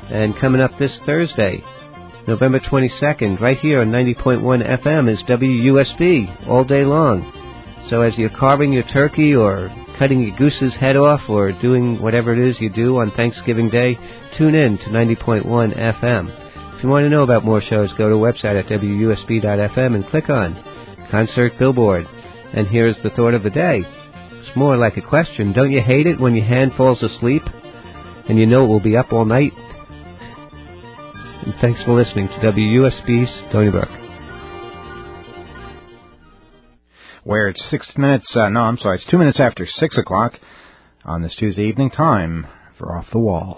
And coming up this Thursday, November 22nd, right here on 90.1 FM is WUSB all day long. So as you're carving your turkey or cutting your goose's head off or doing whatever it is you do on Thanksgiving Day, tune in to 90.1 FM. If you want to know about more shows, go to the website at WUSB.FM and click on Concert Billboard. And here's the thought of the day. It's more like a question. Don't you hate it when your hand falls asleep and you know it will be up all night? And thanks for listening to WUSB Stony Brook. Where it's 2 minutes after 6 o'clock on this Tuesday evening. Time for Off the Wall.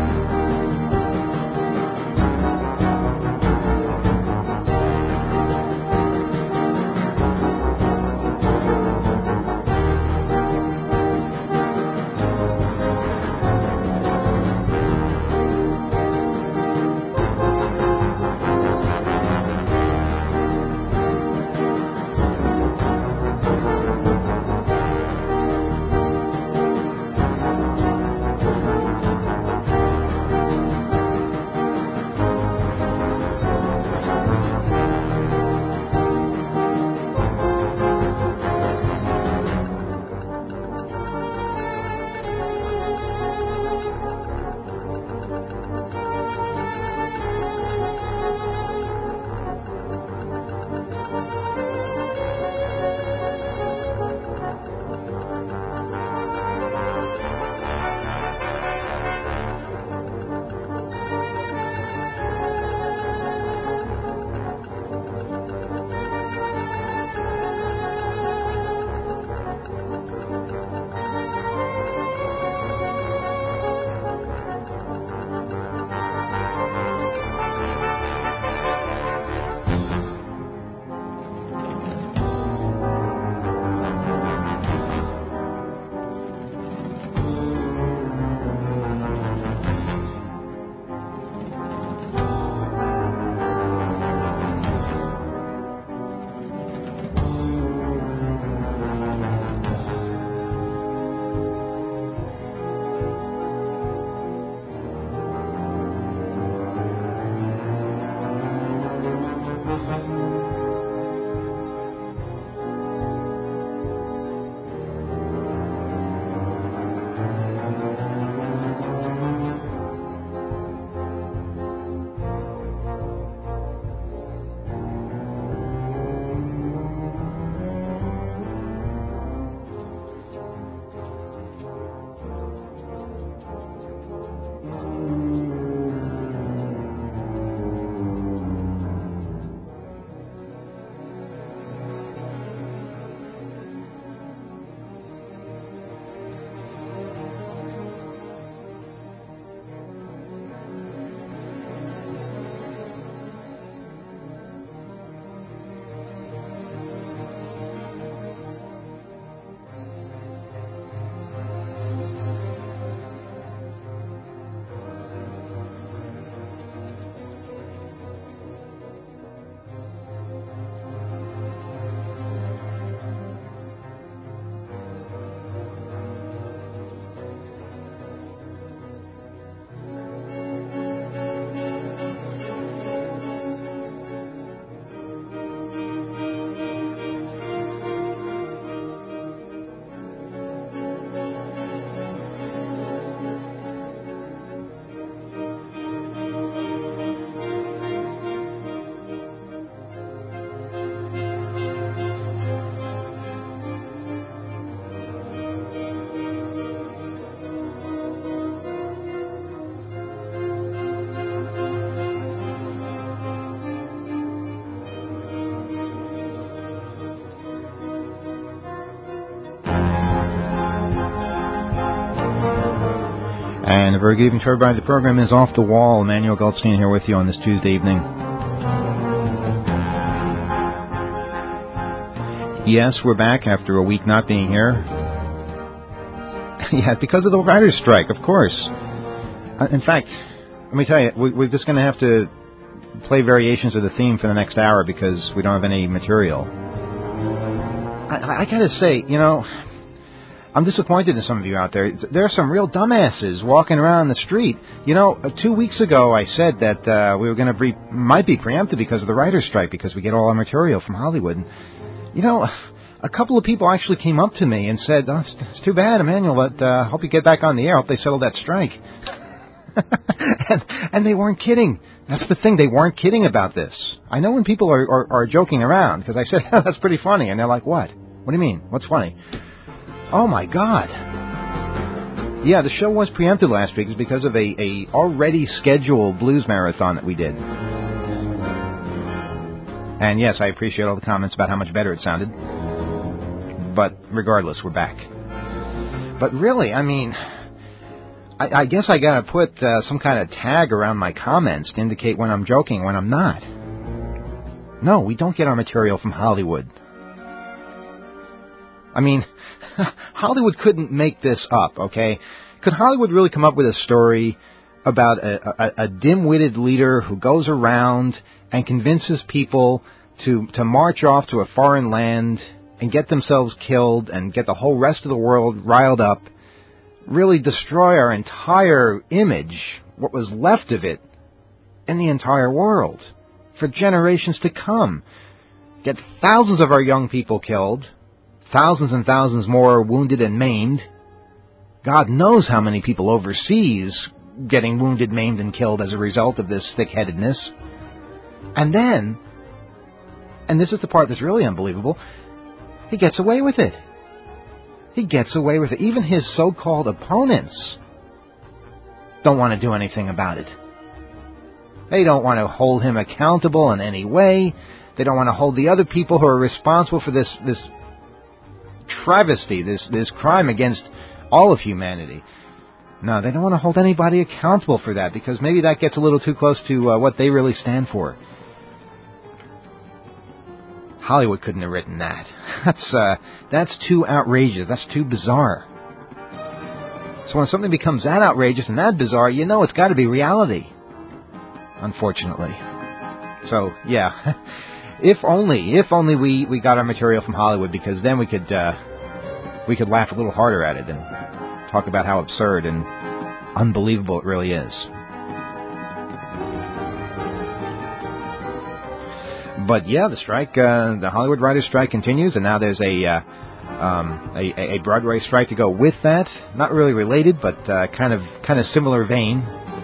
And a very good evening to everybody. The program is Off the Wall. Emmanuel Goldstein here with you on this Tuesday evening. Yes, we're back after a week not being here. Yeah, because of the writer's strike, of course. In fact, let me tell you, we're just going to have to play variations of the theme for the next hour because we don't have any material. I got to say, you know, I'm disappointed in some of you out there. There are some real dumbasses walking around the street. 2 weeks ago I said that we were going to might be preempted because of the writer's strike because we get all our material from Hollywood. And, a couple of people actually came up to me and said, "Oh, it's too bad, Emmanuel, but hope you get back on the air. Hope they settle that strike." and they weren't kidding. That's the thing. They weren't kidding about this. I know when people are joking around because I said, "That's pretty funny," and they're like, "What? What do you mean? What's funny?" Oh my God! Yeah, the show was preempted last week because of a already scheduled blues marathon that we did. And yes, I appreciate all the comments about how much better it sounded. But regardless, we're back. But really, I mean, I guess I gotta put some kind of tag around my comments to indicate when I'm joking, when I'm not. No, we don't get our material from Hollywood. I mean, Hollywood couldn't make this up, okay? Could Hollywood really come up with a story about a dim-witted leader who goes around and convinces people to march off to a foreign land and get themselves killed and get the whole rest of the world riled up, really destroy our entire image, what was left of it, in the entire world, for generations to come, get thousands of our young people killed, thousands and thousands more wounded and maimed, God knows how many people overseas getting wounded, maimed, and killed as a result of this thick-headedness. And then, and this is the part that's really unbelievable, he gets away with it. He gets away with it. Even his so-called opponents don't want to do anything about it. They don't want to hold him accountable in any way. They don't want to hold the other people who are responsible for this travesty, this crime against all of humanity. No, they don't want to hold anybody accountable for that because maybe that gets a little too close to what they really stand for. Hollywood couldn't have written that. That's too outrageous. That's too bizarre. So when something becomes that outrageous and that bizarre, it's got to be reality. Unfortunately. So yeah, if only we got our material from Hollywood, because then we could laugh a little harder at it and talk about how absurd and unbelievable it really is. But yeah, the strike, the Hollywood writers' strike continues, and now there's a Broadway strike to go with that. Not really related, but kind of similar vein.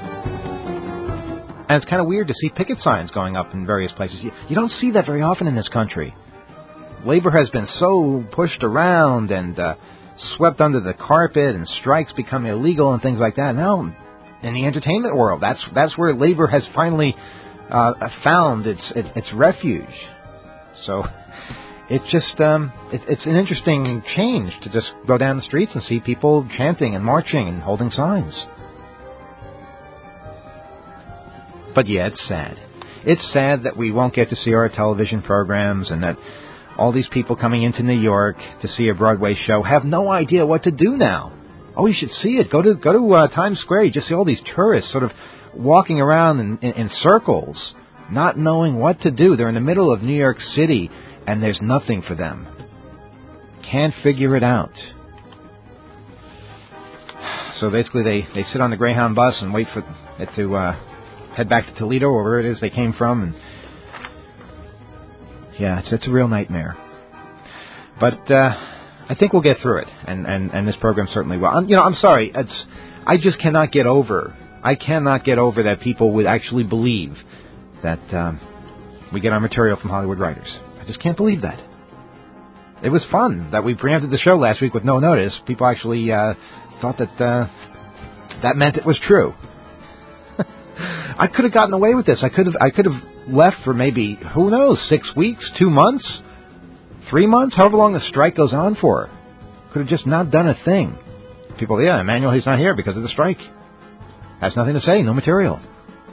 And it's kind of weird to see picket signs going up in various places. You don't see that very often in this country. Labor has been so pushed around and swept under the carpet, and strikes become illegal and things like that. Now, in the entertainment world, that's where labor has finally found its refuge. So it's just it's an interesting change to just go down the streets and see people chanting and marching and holding signs. But yeah, it's sad. It's sad that we won't get to see our television programs, and that all these people coming into New York to see a Broadway show have no idea what to do now. Oh, you should see it. Go to Times Square. You just see all these tourists sort of walking around in circles, not knowing what to do. They're in the middle of New York City, and there's nothing for them. Can't figure it out. So basically, they sit on the Greyhound bus and wait for it to head back to Toledo, or wherever it is they came from. And yeah, it's a real nightmare. But I think we'll get through it, and this program certainly will. I'm sorry. I just cannot get over. I cannot get over that people would actually believe that we get our material from Hollywood writers. I just can't believe that. It was fun that we preempted the show last week with no notice. People actually thought that meant it was true. I could have gotten away with this. I could have left for maybe, who knows, 6 weeks, 2 months, 3 months, however long the strike goes on for. Could have just not done a thing. People, Emmanuel, he's not here because of the strike. Has nothing to say, no material.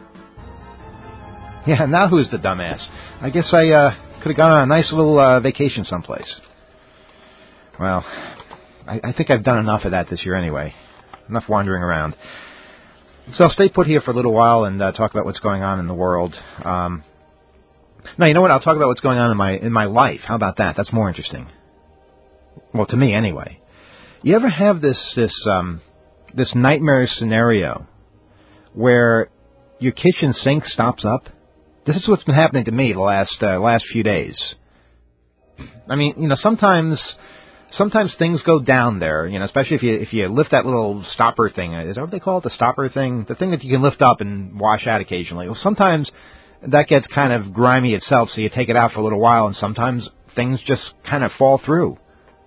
Yeah, now who's the dumbass? I guess I could have gone on a nice little vacation someplace. Well, I think I've done enough of that this year anyway. Enough wandering around. So I'll stay put here for a little while and talk about what's going on in the world. No, you know what? I'll talk about what's going on in my life. How about that? That's more interesting. Well, to me anyway. You ever have this nightmare scenario where your kitchen sink stops up? This is what's been happening to me the last few days. I mean, sometimes things go down there, especially if you lift that little stopper thing. Is that what they call it? The stopper thing? The thing that you can lift up and wash out occasionally. Well, sometimes that gets kind of grimy itself, so you take it out for a little while, and sometimes things just kind of fall through.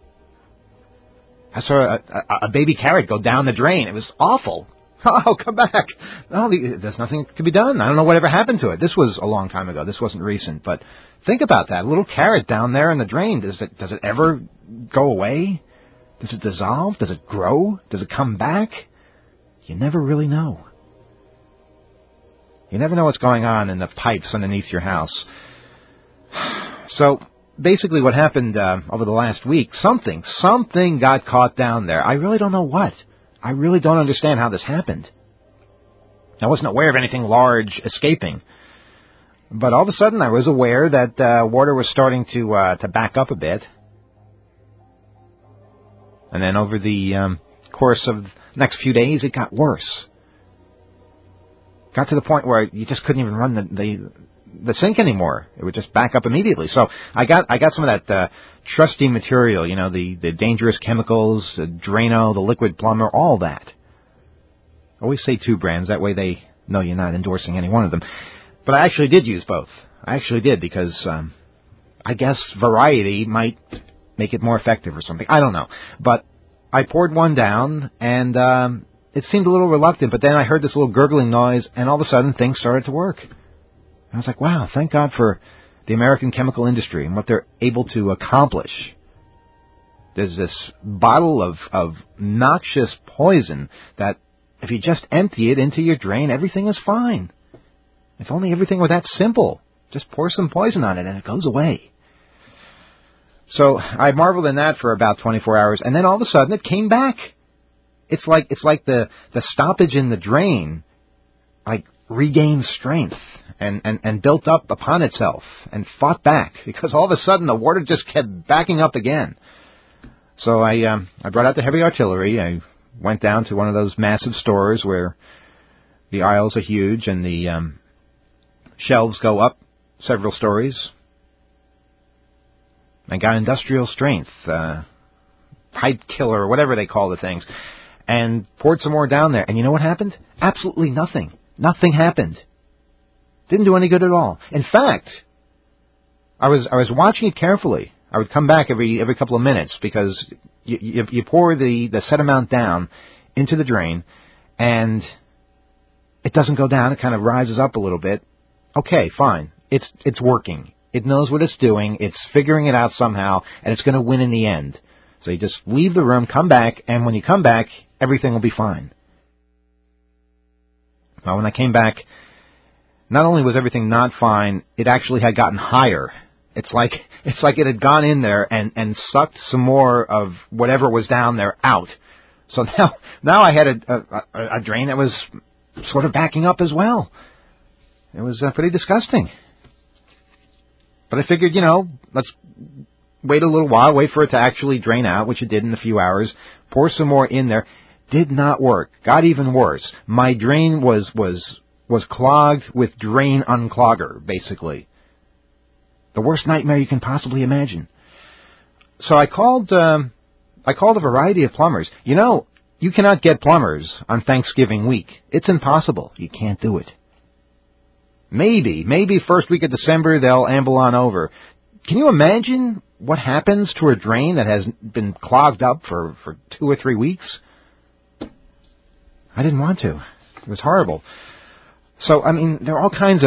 I saw a baby carrot go down the drain. It was awful. Oh, come back. Oh, there's nothing that can be done. I don't know whatever happened to it. This was a long time ago. This wasn't recent. But think about that. A little carrot down there in the drain. Does it ever go away? Does it dissolve? Does it grow? Does it come back? You never really know. You never know what's going on in the pipes underneath your house. So basically what happened over the last week, something got caught down there. I really don't know what. I really don't understand how this happened. I wasn't aware of anything large escaping. But all of a sudden I was aware that water was starting to back up a bit. And then over the course of the next few days, it got worse. Got to the point where you just couldn't even run the sink anymore. It would just back up immediately. So I got some of that trusty material, the dangerous chemicals, the Drano, the Liquid Plumber, all that. Always say 2 brands. That way they know you're not endorsing any one of them. But I actually did use both. I actually did because I guess variety might make it more effective or something. I don't know. But I poured one down, and it seemed a little reluctant, but then I heard this little gurgling noise, and all of a sudden things started to work. I was like, wow, thank God for the American chemical industry and what they're able to accomplish. There's this bottle of noxious poison that if you just empty it into your drain, everything is fine. If only everything were that simple. Just pour some poison on it and it goes away. So I marveled in that for about 24 hours, and then all of a sudden it came back. It's like the stoppage in the drain regained strength and built up upon itself and fought back, because all of a sudden the water just kept backing up again. So I brought out the heavy artillery. I went down to one of those massive stores where the aisles are huge and the shelves go up several stories. I got industrial strength, pipe killer, whatever they call the things, and poured some more down there. And you know what happened? Absolutely nothing. Nothing happened. Didn't do any good at all. In fact, I was watching it carefully. I would come back every couple of minutes, because you pour the set amount down into the drain, and it doesn't go down. It kind of rises up a little bit. Okay, fine. It's working. It knows what it's doing. It's figuring it out somehow, and it's going to win in the end. So you just leave the room, come back, and when you come back, everything will be fine. Well, when I came back, not only was everything not fine, it actually had gotten higher. It's like it had gone in there and sucked some more of whatever was down there out. So now I had a drain that was sort of backing up as well. It was pretty disgusting. But I figured, let's wait a little while, wait for it to actually drain out, which it did in a few hours. Pour some more in there. Did not work. Got even worse. My drain was clogged with drain unclogger, basically. The worst nightmare you can possibly imagine. So I called a variety of plumbers. You cannot get plumbers on Thanksgiving week. It's impossible. You can't do it. Maybe first week of December they'll amble on over. Can you imagine what happens to a drain that has been clogged up for 2 or 3 weeks? I didn't want to. It was horrible. So, there are all kinds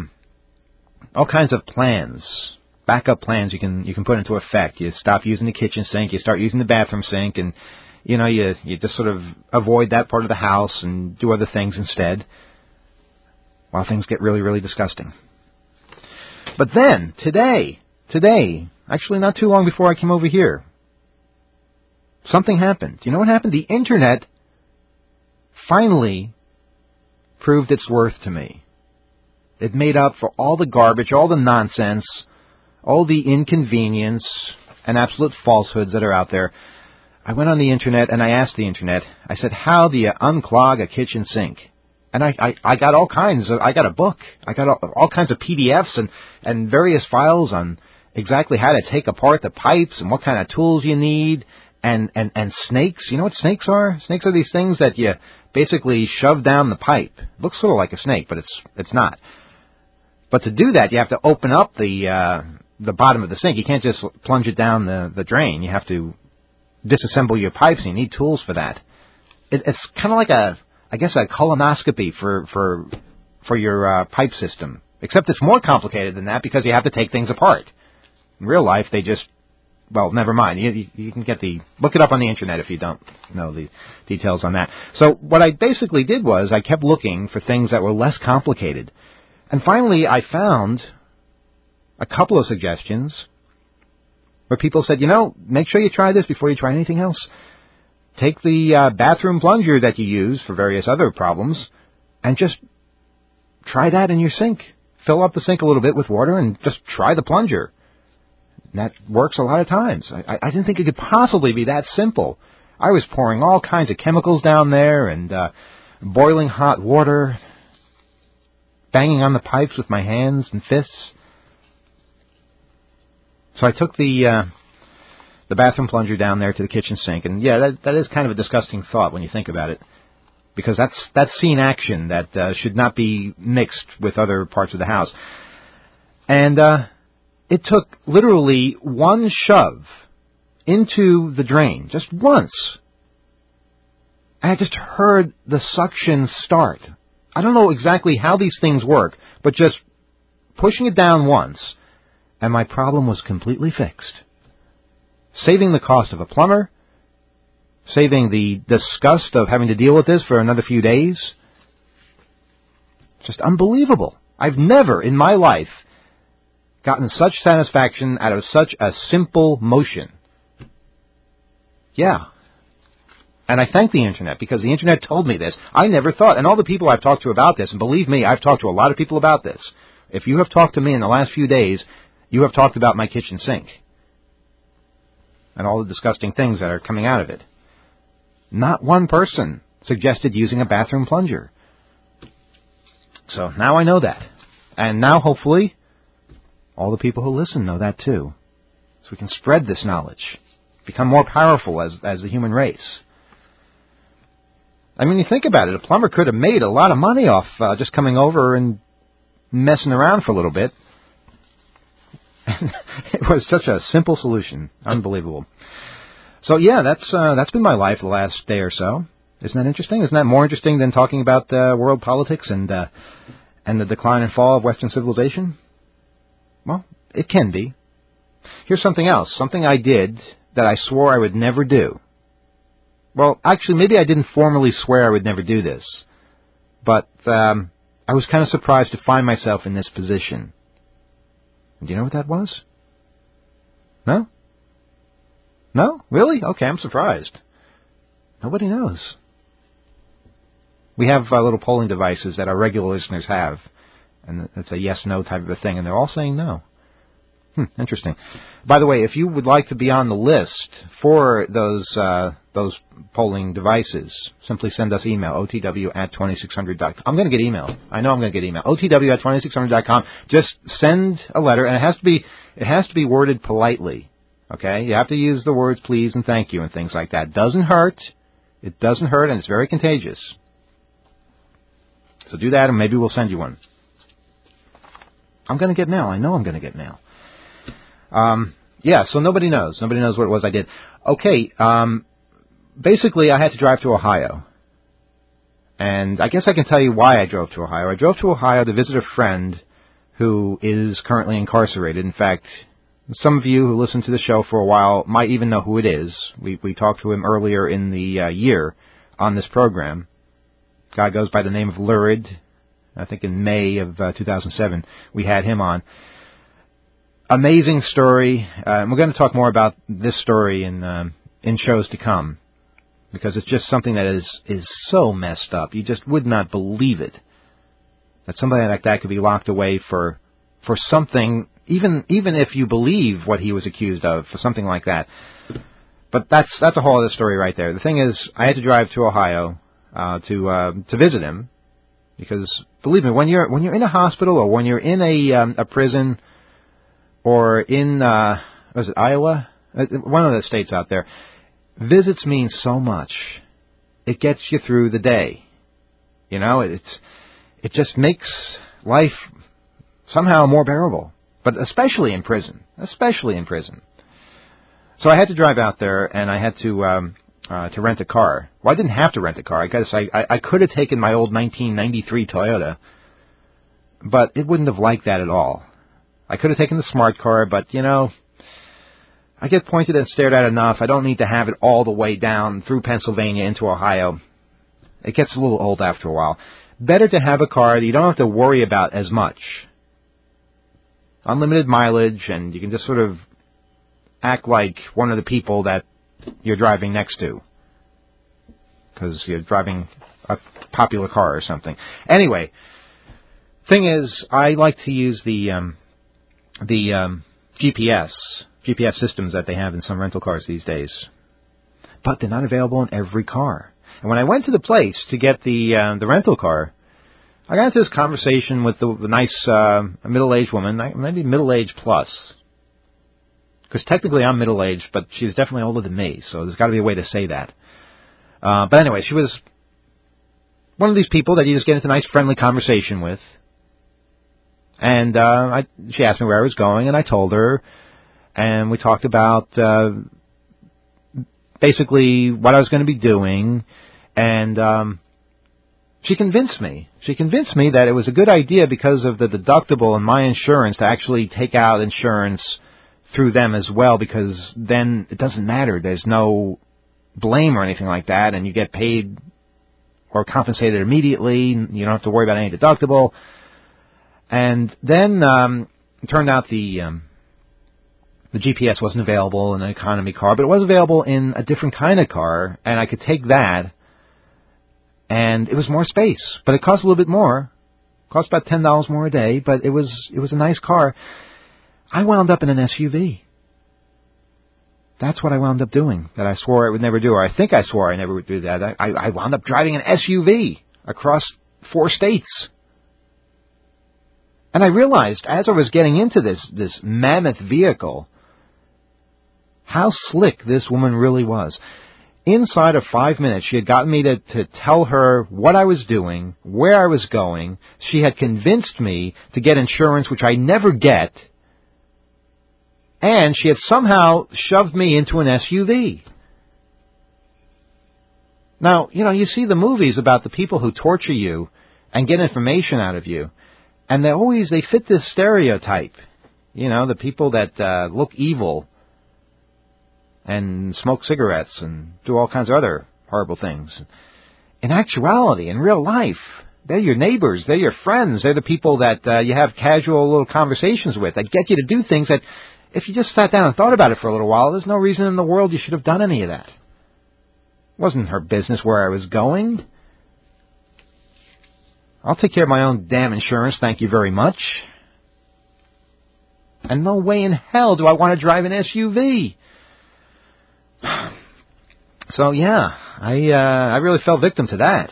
of plans, backup plans you can put into effect. You stop using the kitchen sink, you start using the bathroom sink, and you just sort of avoid that part of the house and do other things instead, while things get really, really disgusting. But then, today, actually not too long before I came over here, something happened. Do you know what happened? The Internet finally proved its worth to me. It made up for all the garbage, all the nonsense, all the inconvenience and absolute falsehoods that are out there. I went on the internet and I asked the internet, I said, how do you unclog a kitchen sink? And I got all kinds of, I got a book. I got all kinds of PDFs and various files on exactly how to take apart the pipes and what kind of tools you need and snakes. You know what snakes are? Snakes are these things that you basically shove down the pipe. It looks sort of like a snake, but it's not. But to do that, you have to open up the bottom of the sink. You can't just plunge it down the drain. You have to disassemble your pipes, and you need tools for that. It's kind of like a colonoscopy for your pipe system. Except it's more complicated than that because you have to take things apart. In real life, they just, well, never mind. You can look it up on the internet if you don't know the details on that. So what I basically did was I kept looking for things that were less complicated. And finally, I found a couple of suggestions where people said, make sure you try this before you try anything else. Take the bathroom plunger that you use for various other problems and just try that in your sink. Fill up the sink a little bit with water and just try the plunger. And that works a lot of times. I didn't think it could possibly be that simple. I was pouring all kinds of chemicals down there and boiling hot water, banging on the pipes with my hands and fists. So I took the bathroom plunger down there to the kitchen sink, and yeah, that is kind of a disgusting thought when you think about it, because that's scene action that should not be mixed with other parts of the house. And it took literally one shove into the drain, just once. And I just heard the suction start. I don't know exactly how these things work, but just pushing it down once, and my problem was completely fixed. Saving the cost of a plumber, saving the disgust of having to deal with this for another few days. Just unbelievable. I've never in my life gotten such satisfaction out of such a simple motion. Yeah. And I thank the internet because the internet told me this. I never thought, and all the people I've talked to about this, and believe me, I've talked to a lot of people about this. If you have talked to me in the last few days, you have talked about my kitchen sink and all the disgusting things that are coming out of it. Not one person suggested using a bathroom plunger. So now I know that. And now, hopefully, all the people who listen know that too. So we can spread this knowledge, become more powerful as the human race. I mean, you think about it, a plumber could have made a lot of money off just coming over and messing around for a little bit. It was such a simple solution. Unbelievable. So, yeah, that's been my life the last day or so. Isn't that interesting? Isn't that more interesting than talking about world politics and the decline and fall of Western civilization? Well, it can be. Here's something else. Something I did that I swore I would never do. Well, actually, maybe I didn't formally swear I would never do this. But I was kind of surprised to find myself in this position. Do you know what that was? No? No? Really? Okay, I'm surprised. Nobody knows. We have little polling devices that our regular listeners have, and it's a yes-no type of a thing, and they're all saying no. Interesting. By the way, if you would like to be on the list for those polling devices, simply send us email, otw@2600.com. I'm going to get email. I know I'm going to get email. otw@2600.com. Just send a letter, and it has to be worded politely. Okay? You have to use the words please and thank you and things like that. Doesn't hurt. It doesn't hurt, and it's very contagious. So do that, and maybe we'll send you one. I'm going to get mail. I know I'm going to get mail. So nobody knows. Nobody knows what it was I did. Okay, basically I had to drive to Ohio. And I guess I can tell you why I drove to Ohio. I drove to Ohio to visit a friend who is currently incarcerated. In fact, some of you who listen to the show for a while might even know who it is. We talked to him earlier in the year on this program. Guy goes by the name of Lurid. I think in May of 2007 we had him on. Amazing story. And we're going to talk more about this story in shows to come, because it's just something that is so messed up. You just would not believe it, that somebody like that could be locked away for something, even if you believe what he was accused of, for something like that. But that's a whole other story right there. The thing is, I had to drive to Ohio to visit him because, believe me, when you're in a hospital or when you're in a prison or in was it Iowa? One of the states out there, visits mean so much. It gets you through the day. You know, it just makes life somehow more bearable. But especially in prison. Especially in prison. So I had to drive out there, and I had to rent a car. Well, I didn't have to rent a car. I guess I could have taken my old 1993 Toyota, but it wouldn't have liked that at all. I could have taken the smart car, but, you know, I get pointed and stared at enough. I don't need to have it all the way down through Pennsylvania into Ohio. It gets a little old after a while. Better to have a car that you don't have to worry about as much. Unlimited mileage, and you can just sort of act like one of the people that you're driving next to, because you're driving a popular car or something. Anyway, thing is, I like to use the GPS systems that they have in some rental cars these days, but they're not available in every car. And when I went to the place to get the rental car, I got into this conversation with the nice middle-aged woman, maybe middle-aged plus. Because technically I'm middle-aged, but she's definitely older than me, so there's got to be a way to say that. But anyway, she was one of these people that you just get into a nice, friendly conversation with. And she asked me where I was going, and I told her. And we talked about basically what I was going to be doing. And she convinced me. She convinced me that it was a good idea because of the deductible in my insurance to actually take out insurance through them as well, because then it doesn't matter. There's no blame or anything like that, and you get paid or compensated immediately. You don't have to worry about any deductible. And then it turned out the GPS wasn't available in an economy car, but it was available in a different kind of car, and I could take that, and it was more space, but it cost a little bit more. It cost about $10 more a day, but it was a nice car. I wound up in an SUV. That's what I wound up doing, that I swore I would never do, or I think I swore I never would do that. I wound up driving an SUV across 4 states. And I realized, as I was getting into this mammoth vehicle, how slick this woman really was. Inside of 5 minutes, she had gotten me to tell her what I was doing, where I was going. She had convinced me to get insurance, which I never get. And she had somehow shoved me into an SUV. Now, you know, you see the movies about the people who torture you and get information out of you. And they fit this stereotype. You know, the people that look evil and smoke cigarettes and do all kinds of other horrible things. In actuality, in real life, they're your neighbors, they're your friends, they're the people that you have casual little conversations with that get you to do things that, if you just sat down and thought about it for a little while, there's no reason in the world you should have done any of that. It wasn't her business where I was going. I'll take care of my own damn insurance, thank you very much. And no way in hell do I want to drive an SUV. So yeah, I really fell victim to that.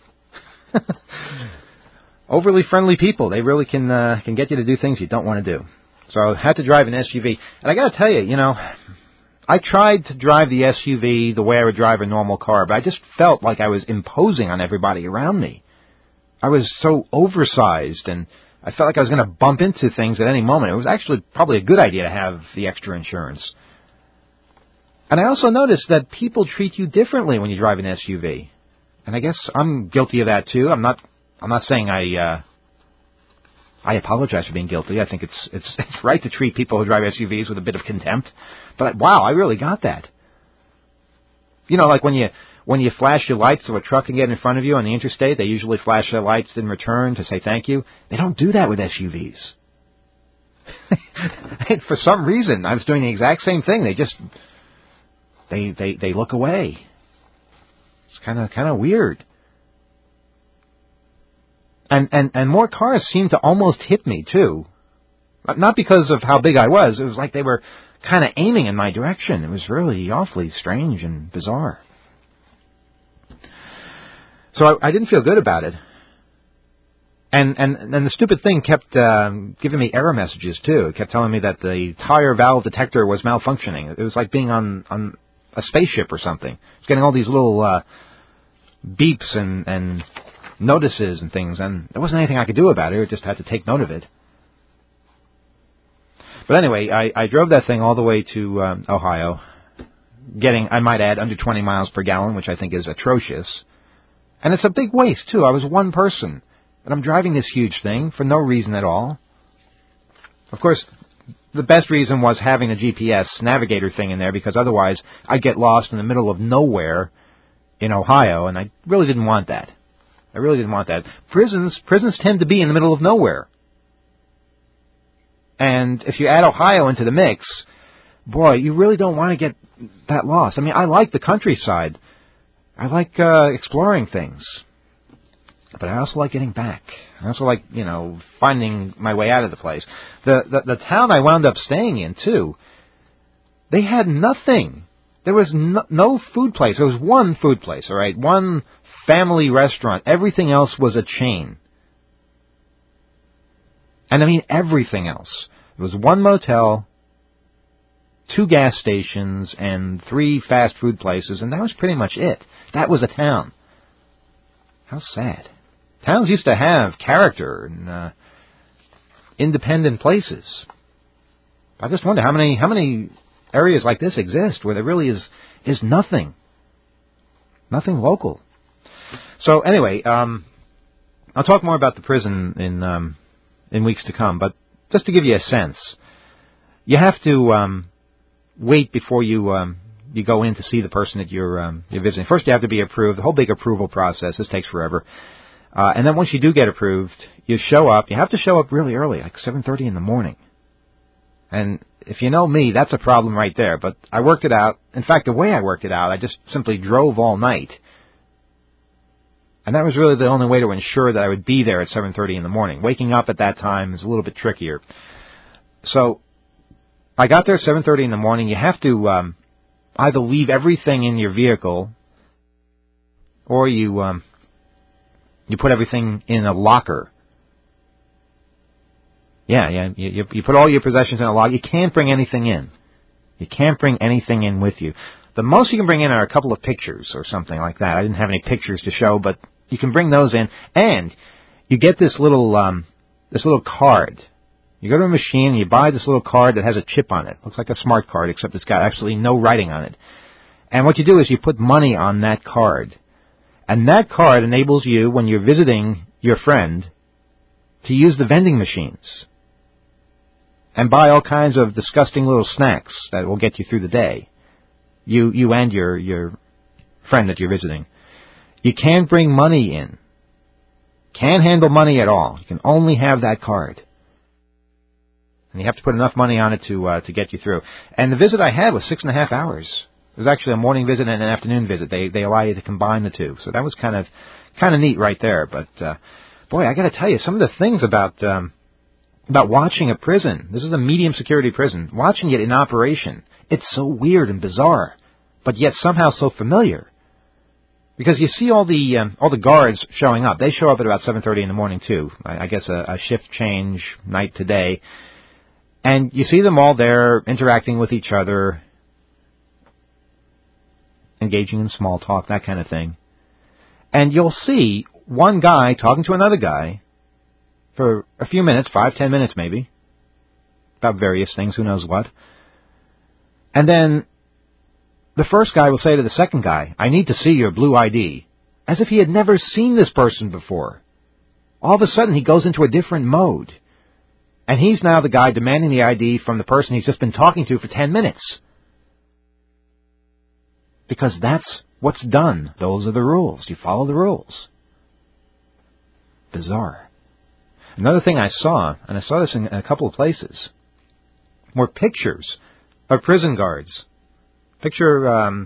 Overly friendly people, they really can get you to do things you don't want to do. So I had to drive an SUV. And I got to tell you, you know, I tried to drive the SUV the way I would drive a normal car, but I just felt like I was imposing on everybody around me. I was so oversized, and I felt like I was going to bump into things at any moment. It was actually probably a good idea to have the extra insurance. And I also noticed that people treat you differently when you drive an SUV. And I guess I'm guilty of that too. I'm not saying I apologize for being guilty. I think it's right to treat people who drive SUVs with a bit of contempt. But wow, I really got that. You know, like when you flash your lights so a truck can get in front of you on the interstate, they usually flash their lights in return to say thank you. They don't do that with SUVs. And for some reason, I was doing the exact same thing. They look away. It's kind of weird. And more cars seemed to almost hit me too. Not because of how big I was. It was like they were kind of aiming in my direction. It was really awfully strange and bizarre. So I didn't feel good about it. And the stupid thing kept giving me error messages, too. It kept telling me that the tire valve detector was malfunctioning. It was like being on a spaceship or something. It's getting all these little beeps and notices and things, and there wasn't anything I could do about it. I just had to take note of it. But anyway, I drove that thing all the way to Ohio, getting, I might add, under 20 miles per gallon, which I think is atrocious. And it's a big waste, too. I was one person, and I'm driving this huge thing for no reason at all. Of course, the best reason was having a GPS navigator thing in there, because otherwise I'd get lost in the middle of nowhere in Ohio, and I really didn't want that. I really didn't want that. Prisons tend to be in the middle of nowhere. And if you add Ohio into the mix, boy, you really don't want to get that lost. I mean, I like the countryside. I like exploring things. But I also like getting back. I also like, finding my way out of the place. The town I wound up staying in, too, they had nothing. There was no food place. There was one food place, all right? One family restaurant. Everything else was a chain. And I mean everything else. It was one motel, 2 gas stations, and 3 fast food places, and that was pretty much it. That was a town. How sad. Towns used to have character and independent places. I just wonder how many areas like this exist where there really is nothing. Nothing local. So anyway, I'll talk more about the prison in weeks to come, but just to give you a sense, you have to wait before you go in to see the person that you're visiting. First, you have to be approved. The whole big approval process. This takes forever. And then once you do get approved, you show up. You have to show up really early, like 7:30 in the morning. And if you know me, that's a problem right there. But I worked it out. In fact, the way I worked it out, I just simply drove all night. And that was really the only way to ensure that I would be there at 7:30 in the morning. Waking up at that time is a little bit trickier. So I got there at 7:30 in the morning. You have to either leave everything in your vehicle, or you put everything in a locker. Yeah. You put all your possessions in a locker. You can't bring anything in. You can't bring anything in with you. The most you can bring in are a couple of pictures or something like that. I didn't have any pictures to show, but you can bring those in, and you get this little card. You go to a machine and you buy this little card that has a chip on it. Looks like a smart card, except it's got absolutely no writing on it. And what you do is you put money on that card. And that card enables you, when you're visiting your friend, to use the vending machines and buy all kinds of disgusting little snacks that will get you through the day. You and your friend that you're visiting. You can't bring money in. Can't handle money at all. You can only have that card. And you have to put enough money on it to get you through. And the visit I had was 6.5 hours. It was actually a morning visit and an afternoon visit. They allow you to combine the two. So that was kind of neat right there. But boy, I got to tell you, some of the things about watching a prison. This is a medium security prison. Watching it in operation, it's so weird and bizarre, but yet somehow so familiar. Because you see all the guards showing up. They show up at about 7:30 in the morning too. I guess a shift change night to day. And you see them all there interacting with each other, engaging in small talk, that kind of thing. And you'll see one guy talking to another guy for a few minutes, 5-10 minutes maybe, about various things, who knows what. And then the first guy will say to the second guy, "I need to see your blue ID," as if he had never seen this person before. All of a sudden, he goes into a different mode. And he's now the guy demanding the ID from the person he's just been talking to for 10 minutes. Because that's what's done. Those are the rules. You follow the rules. Bizarre. Another thing I saw, and I saw this in a couple of places, were pictures of prison guards. Picture a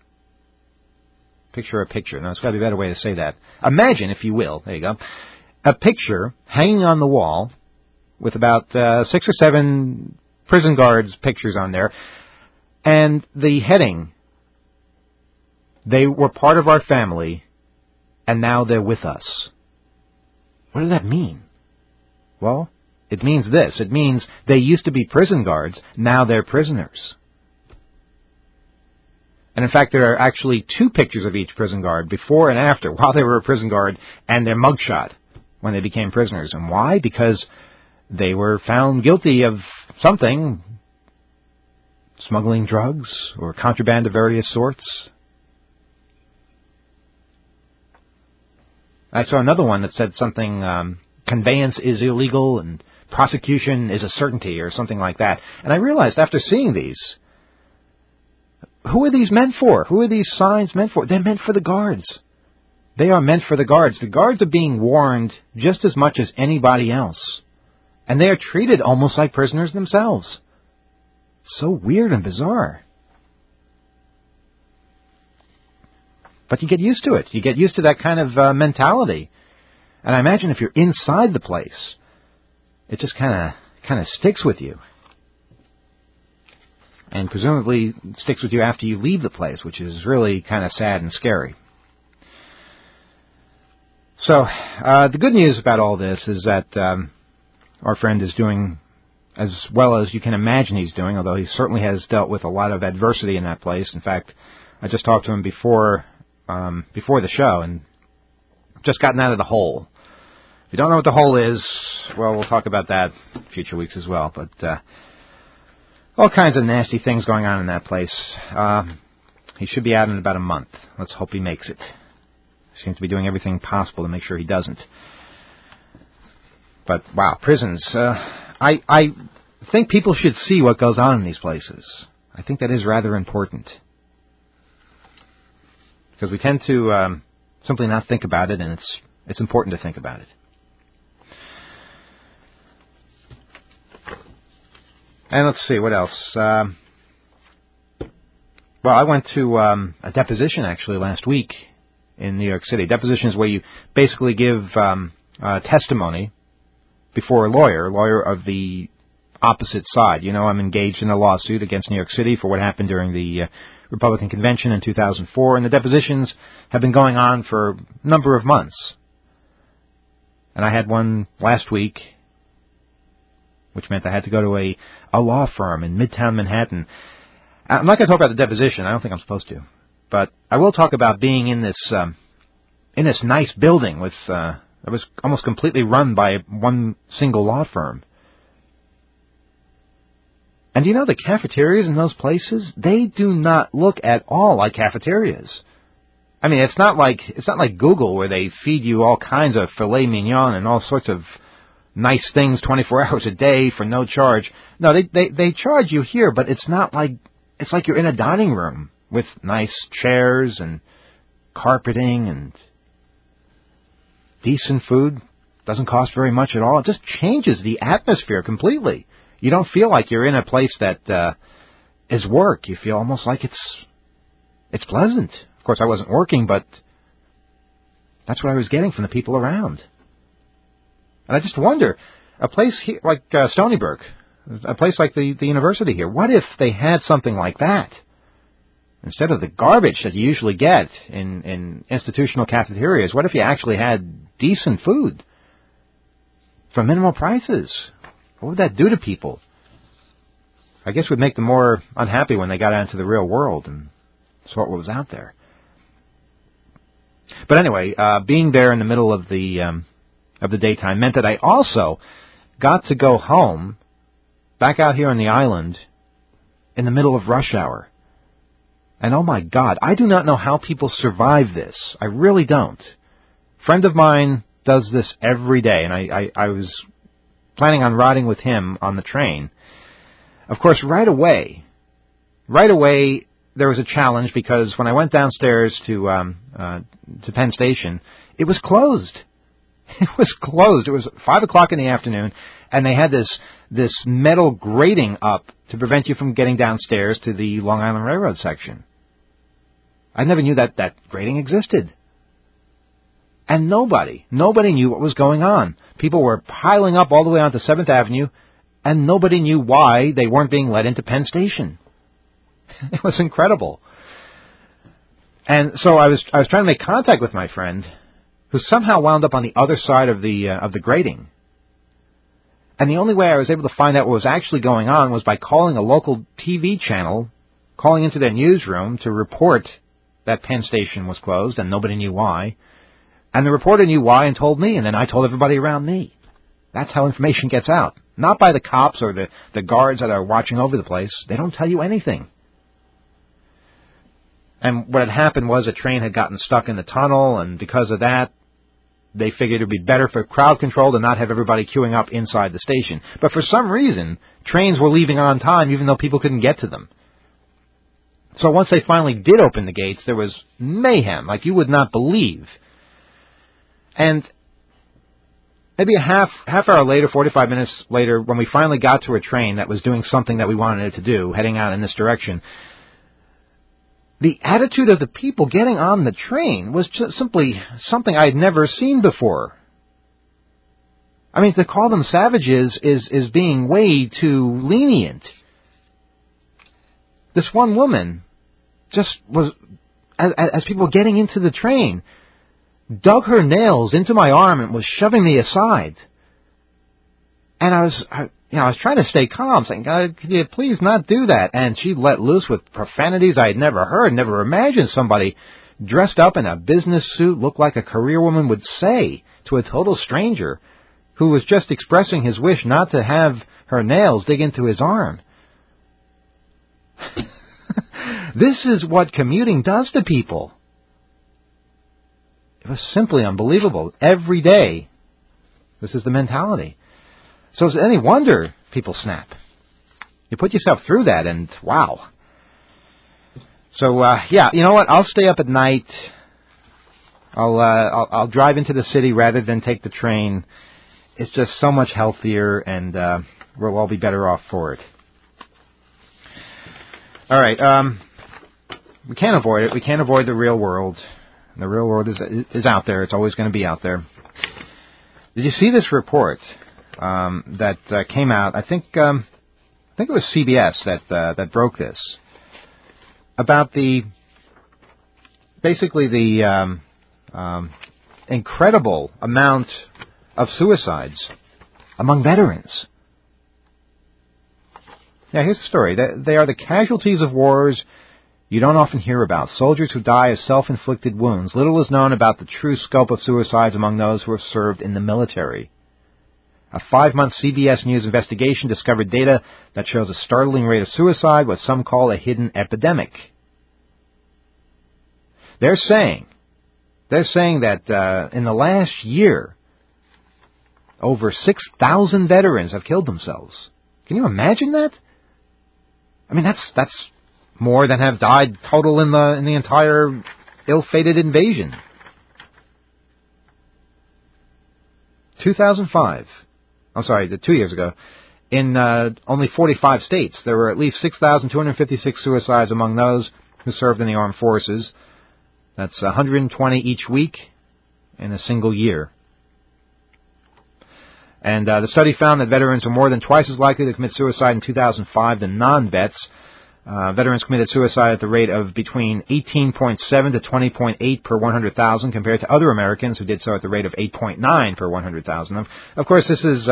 picture. Now, there's got to be a better way to say that. Imagine, if you will, there you go, a picture hanging on the wall with about 6 or 7 prison guards' pictures on there. And the heading, they were part of our family, and now they're with us. What does that mean? Well, it means this. It means they used to be prison guards, now they're prisoners. And in fact, there are actually 2 pictures of each prison guard, before and after, while they were a prison guard, and their mugshot when they became prisoners. And why? Because they were found guilty of something, smuggling drugs or contraband of various sorts. I saw another one that said something, conveyance is illegal and prosecution is a certainty or something like that. And I realized after seeing these, who are these meant for? Who are these signs meant for? They're meant for the guards. They are meant for the guards. The guards are being warned just as much as anybody else. And they are treated almost like prisoners themselves. So weird and bizarre. But you get used to it. You get used to that kind of mentality. And I imagine if you're inside the place, it just kind of sticks with you. And presumably sticks with you after you leave the place, which is really kind of sad and scary. So, the good news about all this is that our friend is doing as well as you can imagine he's doing, although he certainly has dealt with a lot of adversity in that place. In fact, I just talked to him before the show and just gotten out of the hole. If you don't know what the hole is, well, we'll talk about that future weeks as well. But all kinds of nasty things going on in that place. He should be out in about a month. Let's hope he makes it. Seems to be doing everything possible to make sure he doesn't. But, wow, prisons. I think people should see what goes on in these places. I think that is rather important. Because we tend to simply not think about it, and it's important to think about it. And let's see, what else? Well, I went to a deposition, actually, last week in New York City. Deposition is where you basically give testimony before a lawyer of the opposite side. You know, I'm engaged in a lawsuit against New York City for what happened during the Republican convention in 2004, and the depositions have been going on for a number of months. And I had one last week, which meant I had to go to a law firm in Midtown Manhattan. I'm not going to talk about the deposition. I don't think I'm supposed to. But I will talk about being in this nice building with it was almost completely run by one single law firm. And you know, the cafeterias in those places, they do not look at all like cafeterias. I mean, it's not like Google where they feed you all kinds of filet mignon and all sorts of nice things 24 hours a day for no charge. No, they charge you here, but it's not like, it's like you're in a dining room with nice chairs and carpeting and decent food. Doesn't cost very much at all. It just changes the atmosphere completely. You don't feel like you're in a place that is work. You feel almost like it's pleasant. Of course, I wasn't working, but that's what I was getting from the people around. And I just wonder, a place here, like Stony Brook, a place like the university here, what if they had something like that? Instead of the garbage that you usually get in institutional cafeterias, what if you actually had decent food for minimal prices? What would that do to people? I guess it would make them more unhappy when they got out into the real world and saw what was out there. But anyway, being there in the middle of the daytime meant that I also got to go home, back out here on the island, in the middle of rush hour. And oh my God, I do not know how people survive this. I really don't. A friend of mine does this every day, and I was planning on riding with him on the train. Of course, right away, there was a challenge because when I went downstairs to Penn Station, it was closed. It was closed. It was 5 o'clock in the afternoon, and they had this metal grating up to prevent you from getting downstairs to the Long Island Railroad section. I never knew that grating existed. And nobody knew what was going on. People were piling up all the way onto 7th Avenue, and nobody knew why they weren't being let into Penn Station. It was incredible. And so I was trying to make contact with my friend, who somehow wound up on the other side of the grating. And the only way I was able to find out what was actually going on was by calling a local TV channel, calling into their newsroom to report that Penn Station was closed, and nobody knew why. And the reporter knew why and told me, and then I told everybody around me. That's how information gets out. Not by the cops or the guards that are watching over the place. They don't tell you anything. And what had happened was a train had gotten stuck in the tunnel, and because of that, they figured it would be better for crowd control to not have everybody queuing up inside the station. But for some reason, trains were leaving on time even though people couldn't get to them. So once they finally did open the gates, there was mayhem like you would not believe. And maybe a half hour later, 45 minutes later, when we finally got to a train that was doing something that we wanted it to do, heading out in this direction, the attitude of the people getting on the train was just simply something I had never seen before. I mean, to call them savages is being way too lenient. This one woman just was, as people were getting into the train, dug her nails into my arm and was shoving me aside. And I was trying to stay calm, saying, "God, could you please not do that?" And she let loose with profanities I had never heard, never imagined somebody dressed up in a business suit looked like a career woman would say to a total stranger who was just expressing his wish not to have her nails dig into his arm. This is what commuting does to people. It was simply unbelievable. Every day, this is the mentality. So is it any wonder people snap? You put yourself through that, and wow. So yeah, you know what? I'll stay up at night. I'll drive into the city rather than take the train. It's just so much healthier, and we'll all be better off for it. All right, we can't avoid it. We can't avoid the real world. The real world is out there. It's always going to be out there. Did you see this report that came out? I think it was CBS that broke this about the incredible amount of suicides among veterans. Now, here's the story. They are the casualties of wars you don't often hear about. Soldiers who die of self-inflicted wounds. Little is known about the true scope of suicides among those who have served in the military. A 5-month CBS News investigation discovered data that shows a startling rate of suicide, what some call a hidden epidemic. They're saying that in the last year, over 6,000 veterans have killed themselves. Can you imagine that? I mean, that's more than have died total in the entire ill-fated invasion. 2005. I'm sorry, 2 years ago. In only 45 states, there were at least 6,256 suicides among those who served in the armed forces. That's 120 each week in a single year. And the study found that veterans are more than twice as likely to commit suicide in 2005 than non-vets. Veterans committed suicide at the rate of between 18.7 to 20.8 per 100,000 compared to other Americans who did so at the rate of 8.9 per 100,000. Of course, this is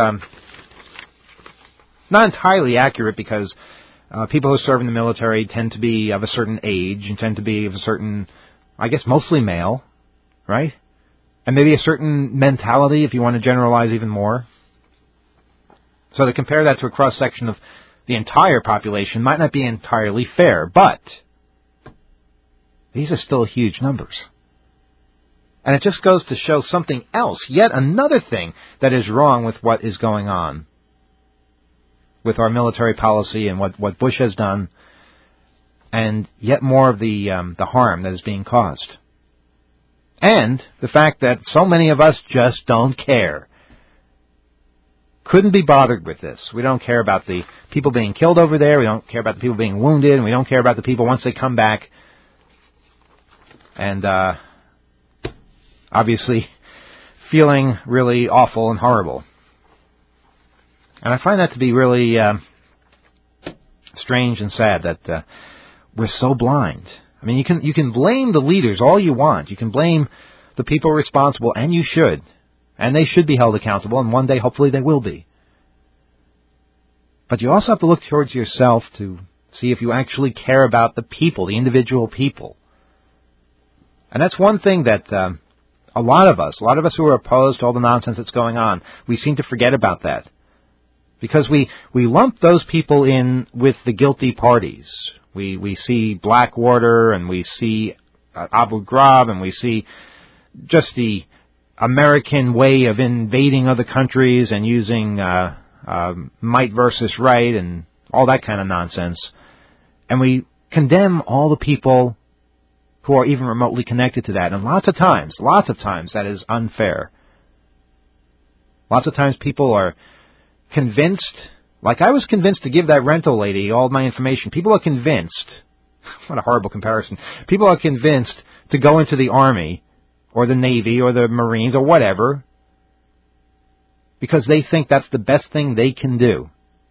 not entirely accurate because people who serve in the military tend to be of a certain age and tend to be of a certain, I guess, mostly male, right? And maybe a certain mentality, if you want to generalize even more. So to compare that to a cross-section of the entire population might not be entirely fair, but these are still huge numbers. And it just goes to show something else, yet another thing that is wrong with what is going on with our military policy and what Bush has done, and yet more of the harm that is being caused. And the fact that so many of us just don't care. Couldn't be bothered with this. We don't care about the people being killed over there. We don't care about the people being wounded. And we don't care about the people once they come back. And obviously feeling really awful and horrible. And I find that to be really strange and sad that we're so blind. I mean, you can blame the leaders all you want. You can blame the people responsible, and you should. And they should be held accountable, and one day, hopefully, they will be. But you also have to look towards yourself to see if you actually care about the people, the individual people. And that's one thing that a lot of us who are opposed to all the nonsense that's going on, we seem to forget about that. Because we lump those people in with the guilty parties. We see Blackwater, and we see Abu Ghraib, and we see just the American way of invading other countries and using might versus right and all that kind of nonsense. And we condemn all the people who are even remotely connected to that. And lots of times, that is unfair. Lots of times people are convinced, like I was convinced to give that rental lady all my information. People are convinced, what a horrible comparison, people are convinced to go into the Army or the Navy or the Marines or whatever because they think that's the best thing they can do.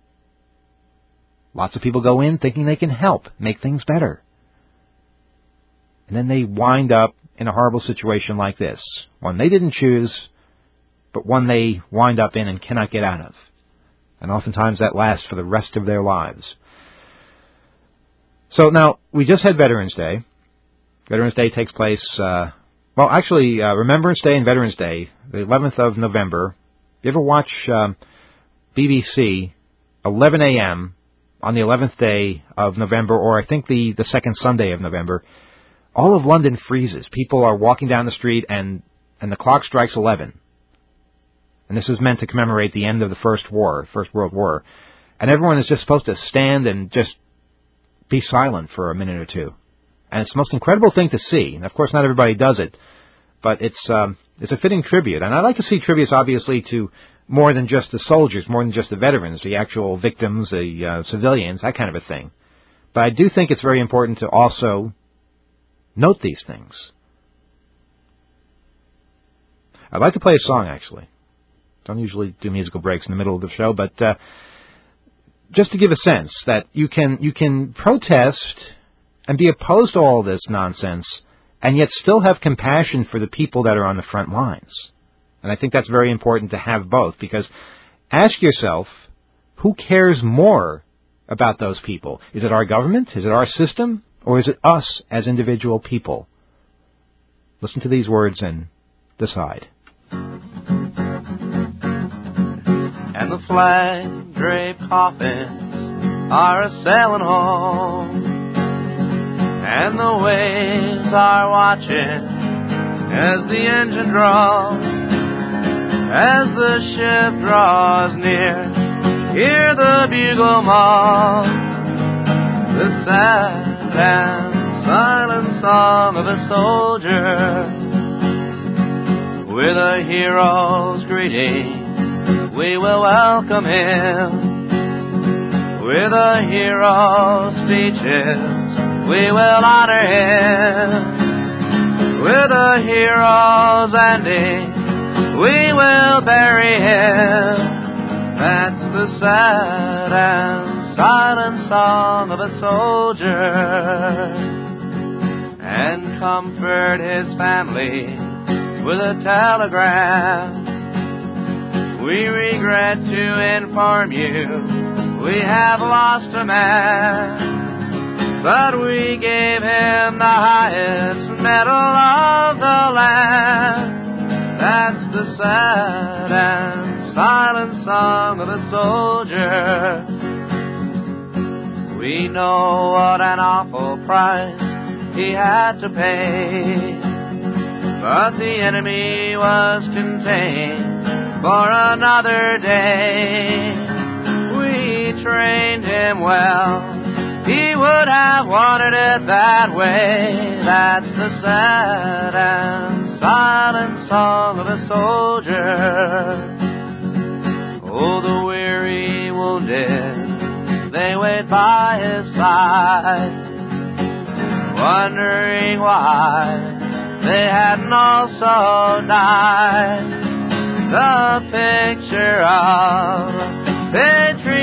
Lots of people go in thinking they can help make things better. And then they wind up in a horrible situation like this. One they didn't choose, but one they wind up in and cannot get out of. And oftentimes that lasts for the rest of their lives. So now, we just had Veterans Day. Veterans Day takes place, Remembrance Day and Veterans Day, the 11th of November. You ever watch BBC, 11 a.m. on the 11th day of November, or I think the second Sunday of November? All of London freezes. People are walking down the street, and the clock strikes 11. And this is meant to commemorate the end of the First World War. And everyone is just supposed to stand and just be silent for a minute or two. And it's the most incredible thing to see. And of course, not everybody does it, but it's a fitting tribute. And I like to see tributes, obviously, to more than just the soldiers, more than just the veterans, the actual victims, the civilians, that kind of a thing. But I do think it's very important to also note these things. I'd like to play a song, actually. Don't usually do musical breaks in the middle of the show, but just to give a sense that you can protest and be opposed to all this nonsense and yet still have compassion for the people that are on the front lines. And I think that's very important to have both, because ask yourself, who cares more about those people? Is it our government? Is it our system? Or is it us as individual people? Listen to these words and decide. And the flag-draped coffins are a-sailing home, and the waves are watching as the engine draws, as the ship draws near. Hear the bugle mark, the sad and silent song of a soldier. With a hero's greeting, we will welcome him. With a hero's speeches, we will honor him. With a hero's ending, we will bury him. That's the sad and silent song of a soldier. And comfort his family with a telegram. We regret to inform you we have lost a man, but we gave him the highest medal of the land. That's the sad and silent song of a soldier. We know what an awful price he had to pay, but the enemy was contained for another day. We trained him well, he would have wanted it that way. That's the sad and silent song of a soldier. Oh, the weary wounded, they wait by his side, wondering why they hadn't also died. The picture of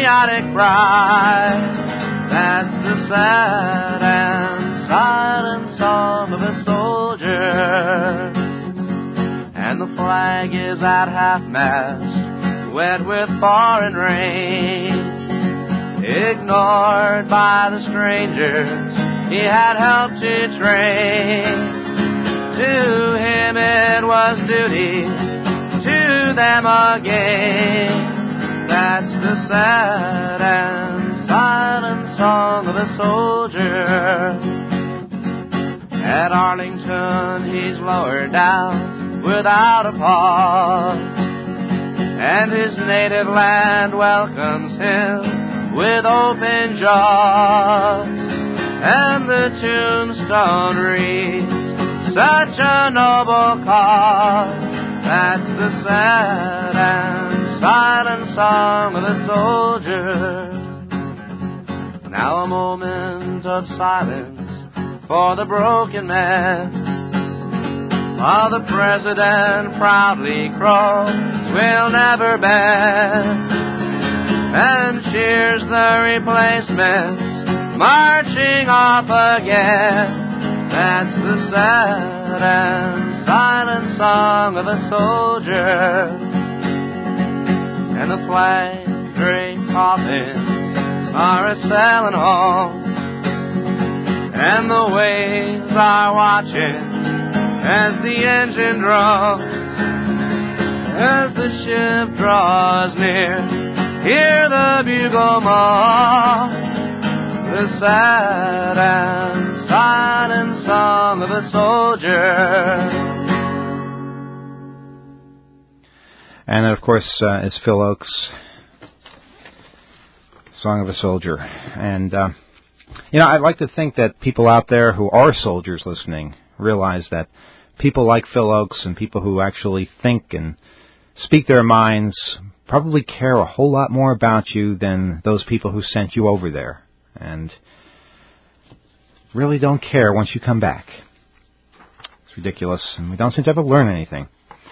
patriotic cry. That's the sad and silent song of a soldier. And the flag is at half-mast, wet with foreign rain, ignored by the strangers he had helped to train. To him it was duty, to them again. That's the sad and silent song of a soldier. At Arlington he's lowered down without a pause, and his native land welcomes him with open jaws. And the tombstone reads, such a noble cause. That's the sad and silent song of a soldier. Now a moment of silence for the broken man, while the president proudly crows, we'll never bend, and cheers the replacements marching off again. That's the sad and silent song of a soldier. And the flag-draped coffins are a-sailing home, and the waves are watching as the engine drums. As the ship draws near, hear the bugle moan, the sad and silent song of a soldier. And that, of course, is Phil Ochs' Song of a Soldier. And, I'd like to think that people out there who are soldiers listening realize that people like Phil Ochs and people who actually think and speak their minds probably care a whole lot more about you than those people who sent you over there, and really don't care once you come back. It's ridiculous, and we don't seem to ever learn anything.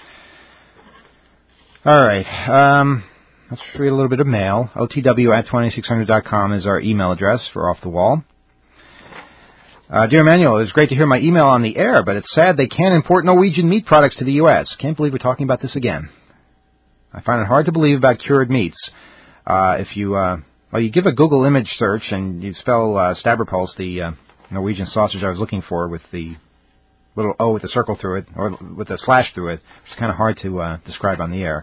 All right, let's read a little bit of mail. OTW@2600.com is our email address for Off the Wall. Dear Emmanuel, it was great to hear my email on the air, but it's sad they can't import Norwegian meat products to the U.S. Can't believe we're talking about this again. I find it hard to believe about cured meats. If you give a Google image search and you spell Stavropolsk, the Norwegian sausage I was looking for, with the little O with a circle through it, or with a slash through it, which is kind of hard to describe on the air.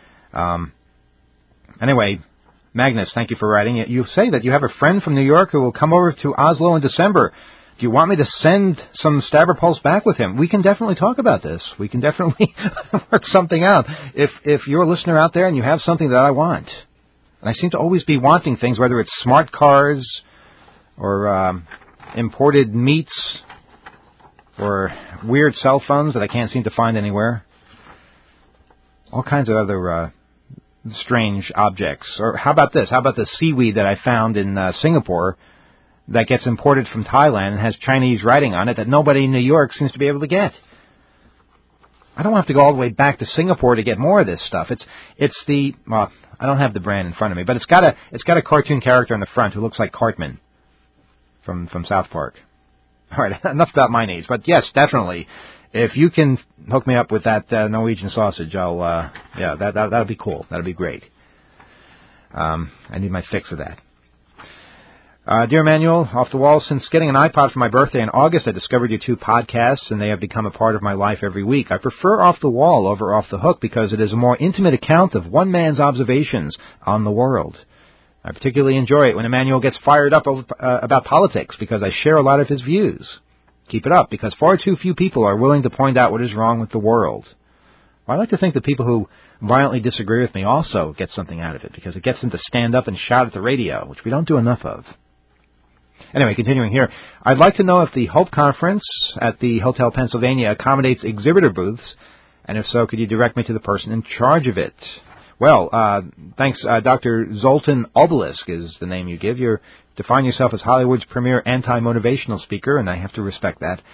Anyway, Magnus, thank you for writing. You say that you have a friend from New York who will come over to Oslo in December. Do you want me to send some Stavropolsk back with him? We can definitely talk about this. We can definitely work something out. If you're a listener out there and you have something that I want, and I seem to always be wanting things, whether it's smart cars or imported meats or weird cell phones that I can't seem to find anywhere, all kinds of other strange objects. Or how about this? How about the seaweed that I found in Singapore that gets imported from Thailand and has Chinese writing on it that nobody in New York seems to be able to get? I don't have to go all the way back to Singapore to get more of this stuff. It's the, well, I don't have the brand in front of me, but it's got a cartoon character on the front who looks like Cartman from South Park. All right, enough about my needs, but yes, definitely, if you can hook me up with that Norwegian sausage, that'll be cool. That'll be great. I need my fix of that. Dear Emmanuel, Off the Wall, since getting an iPod for my birthday in August, I discovered your two podcasts, and they have become a part of my life every week. I prefer Off the Wall over Off the Hook because it is a more intimate account of one man's observations on the world. I particularly enjoy it when Emmanuel gets fired up about politics because I share a lot of his views. Keep it up, because far too few people are willing to point out what is wrong with the world. Well, I like to think that people who violently disagree with me also get something out of it, because it gets them to stand up and shout at the radio, which we don't do enough of. Anyway, continuing here, I'd like to know if the Hope Conference at the Hotel Pennsylvania accommodates exhibitor booths, and if so, could you direct me to the person in charge of it? Well, thanks. Dr. Zoltan Obelisk is the name you give. You define yourself as Hollywood's premier anti-motivational speaker, and I have to respect that.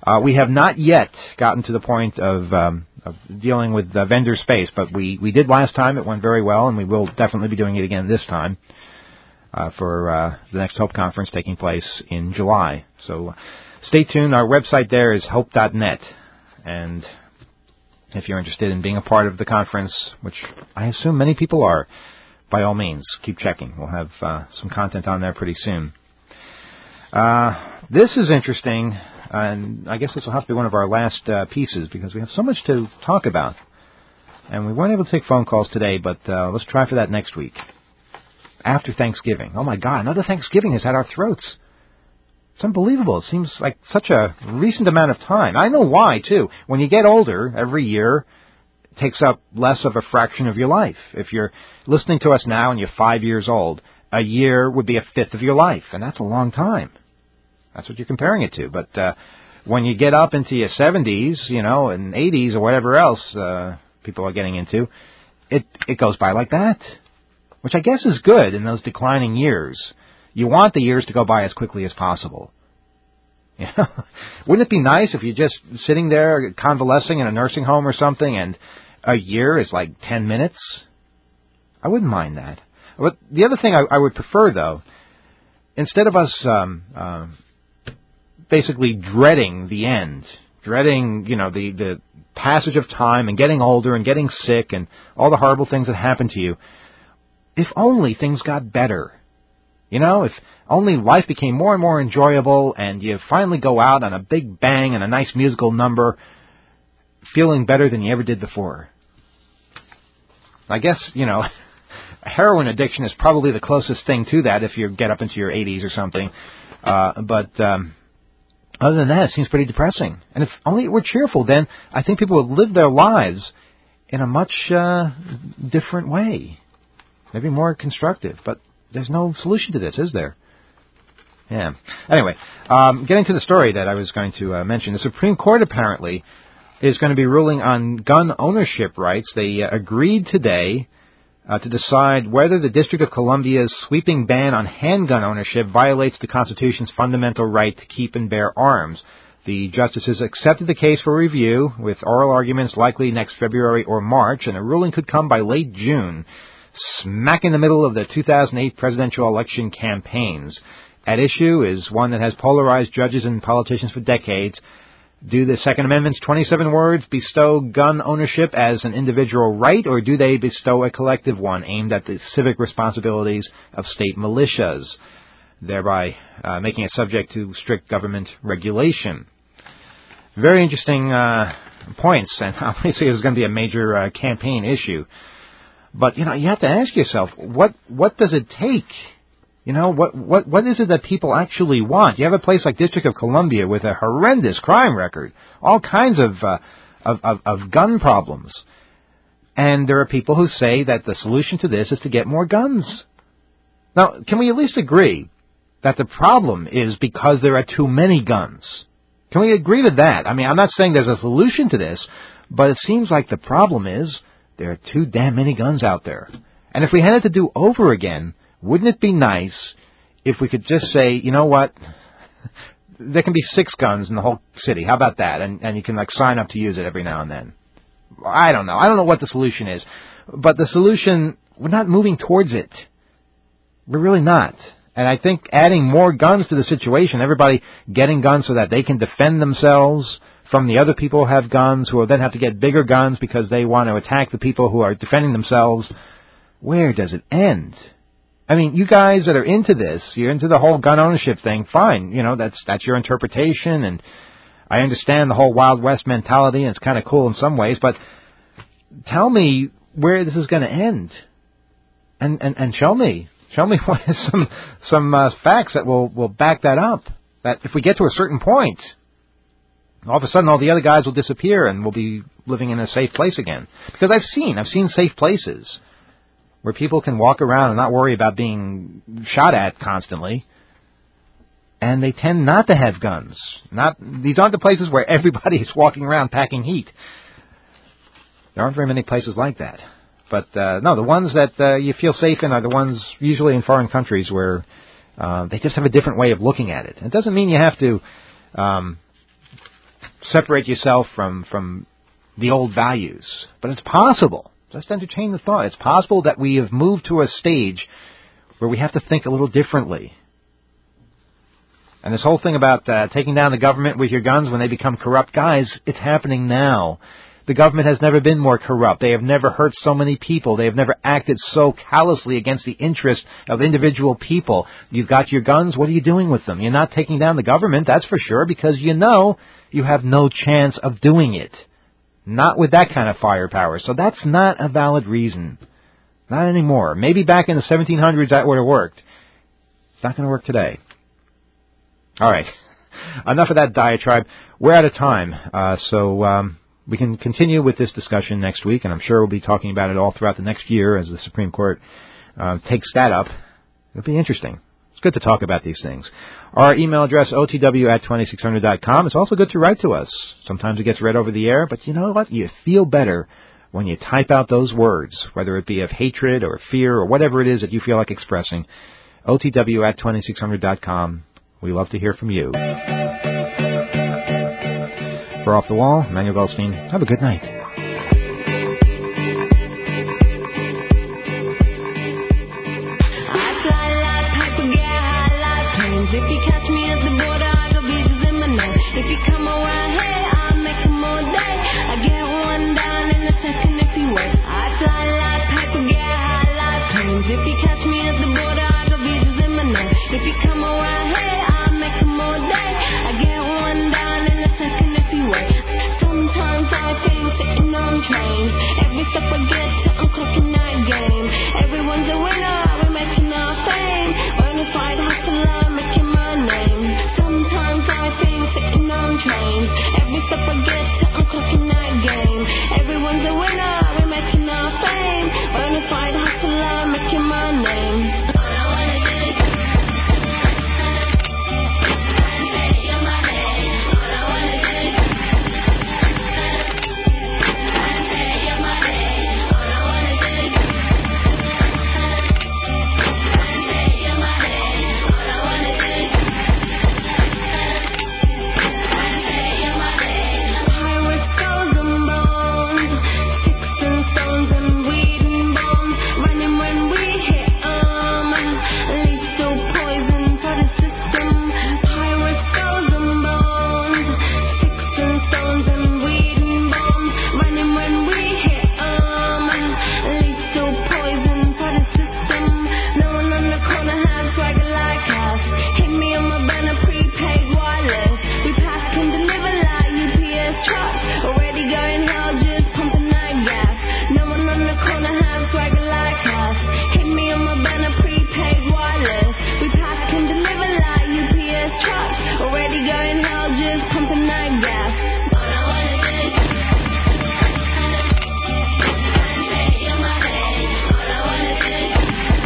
We have not yet gotten to the point of dealing with vendor space, but we did last time. It went very well, and we will definitely be doing it again this time for the next Hope Conference taking place in July. So stay tuned. Our website there is hope.net, and if you're interested in being a part of the conference, which I assume many people are, by all means, keep checking. We'll have some content on there pretty soon. This is interesting. And I guess this will have to be one of our last pieces because we have so much to talk about. And we weren't able to take phone calls today, but let's try for that next week. After Thanksgiving. Oh, my God, another Thanksgiving has had our throats. It's unbelievable. It seems like such a recent amount of time. I know why, too. When you get older, every year takes up less of a fraction of your life. If you're listening to us now and you're 5 years old, a year would be a fifth of your life, and that's a long time. That's what you're comparing it to. But when you get up into your 70s, and 80s or whatever else people are getting into, it goes by like that, which I guess is good in those declining years. You want the years to go by as quickly as possible. Wouldn't it be nice if you're just sitting there convalescing in a nursing home or something and a year is like 10 minutes? I wouldn't mind that. But the other thing I would prefer, though, instead of us basically dreading the end, dreading, the passage of time and getting older and getting sick and all the horrible things that happen to you, if only things got better. If only life became more and more enjoyable and you finally go out on a big bang and a nice musical number feeling better than you ever did before. I guess, heroin addiction is probably the closest thing to that if you get up into your 80s or something. But other than that, it seems pretty depressing. And if only it were cheerful, then I think people would live their lives in a much different way. Maybe more constructive. But there's no solution to this, is there? Yeah. Anyway, getting to the story that I was going to mention, the Supreme Court apparently is going to be ruling on gun ownership rights. They agreed today to decide whether the District of Columbia's sweeping ban on handgun ownership violates the Constitution's fundamental right to keep and bear arms. The justices accepted the case for review, with oral arguments likely next February or March, and a ruling could come by late June, smack in the middle of the 2008 presidential election campaigns. At issue is one that has polarized judges and politicians for decades. Do the Second Amendment's 27 words bestow gun ownership as an individual right, or do they bestow a collective one aimed at the civic responsibilities of state militias, thereby making it subject to strict government regulation? Very interesting points, and obviously it's going to be a major campaign issue. But, you have to ask yourself, what does it take? What is it that people actually want? You have a place like District of Columbia with a horrendous crime record, all kinds of gun problems. And there are people who say that the solution to this is to get more guns. Now, can we at least agree that the problem is because there are too many guns? Can we agree to that? I mean, I'm not saying there's a solution to this, but it seems like the problem is there are too damn many guns out there. And if we had it to do over again, wouldn't it be nice if we could just say, you know what, there can be 6 guns in the whole city. How about that? And you can sign up to use it every now and then. I don't know. I don't know what the solution is. But the solution, we're not moving towards it. We're really not. And I think adding more guns to the situation, everybody getting guns so that they can defend themselves from the other people who have guns, who will then have to get bigger guns because they want to attack the people who are defending themselves, where does it end? I mean, you guys that are into this, you're into the whole gun ownership thing, fine. That's your interpretation, and I understand the whole Wild West mentality, and it's kind of cool in some ways, but tell me where this is going to end. And show me some facts that will back that up. That if we get to a certain point, all of a sudden all the other guys will disappear and we'll be living in a safe place again. Because I've seen safe places where people can walk around and not worry about being shot at constantly, and they tend not to have guns. These aren't the places where everybody is walking around packing heat. There aren't very many places like that. But no, the ones that you feel safe in are the ones usually in foreign countries where they just have a different way of looking at it. It doesn't mean you have to separate yourself from the old values. But it's possible. Just entertain the thought. It's possible that we have moved to a stage where we have to think a little differently. And this whole thing about taking down the government with your guns when they become corrupt, guys, it's happening now. The government has never been more corrupt. They have never hurt so many people. They have never acted so callously against the interests of individual people. You've got your guns. What are you doing with them? You're not taking down the government, that's for sure, because you know you have no chance of doing it. Not with that kind of firepower. So that's not a valid reason. Not anymore. Maybe back in the 1700s that would have worked. It's not going to work today. All right. Enough of that diatribe. We're out of time. So we can continue with this discussion next week, and I'm sure we'll be talking about it all throughout the next year as the Supreme Court takes that up. It'll be interesting. It's good to talk about these things. Our email address, otw@2600.com. It's also good to write to us. Sometimes it gets read over the air, but you know what? You feel better when you type out those words, whether it be of hatred or fear or whatever it is that you feel like expressing. otw@2600.com. We love to hear from you. For Off the Wall, Manuel Goldstein. Have a good night. If you catch me at the border, I got visas in my name. If you come around here, I'll make them all day. I get one down in a second if you wait. I fly like paper, get high like planes. If you catch me at the border, I got visas in my name. If you come around here, I'll make them all day. I get one down in a second if you wait. Sometimes I think sitting on trains. Every step I get to, I'm clocking that game. Everyone's a winner, we're making our fame. Bonafide hustler, making my name. Sometimes I think sitting on trains. Every step I get to, I'm clocking that game. Everyone's a winner, we're making our fame. Bonafide hustler, making my name. All I wanna do is your money. All I wanna do is your money. All I wanna do is your money. All I wanna do is your money. Pirates, skulls and bones, sticks and stones and weed and bombs, running when we hit 'em. Lethal poison for the system. Pirates, skulls and bones, sticks and stones and weed and bombs, running when we hit 'em. Lethal poison for the system. No one on the corner has swagger like us. Hit me on my banner, prepaid wireless. We pack and deliver like UPS trucks. Already going hell, just pumping that gas. No one on the corner has swagger like us. Hit me on my banner, prepaid wireless. We pack and deliver like UPS trucks. Already going hell, just pumping that gas. All I wanna do is your money. All I wanna do is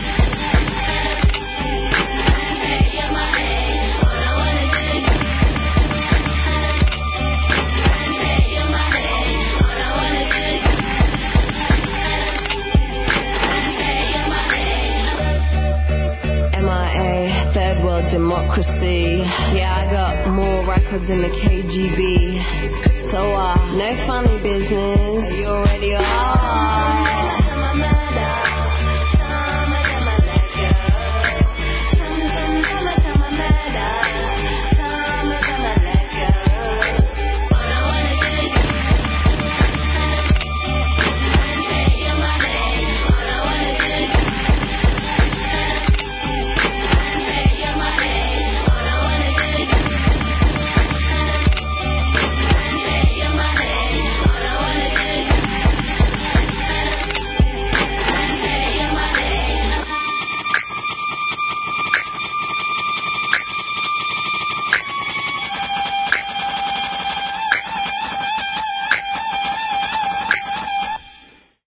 your money. All I wanna do is your money. All I wanna do is your money. MIA, third world democracy. Yeah, I got more records than the KGB. So, no funny business. You already are.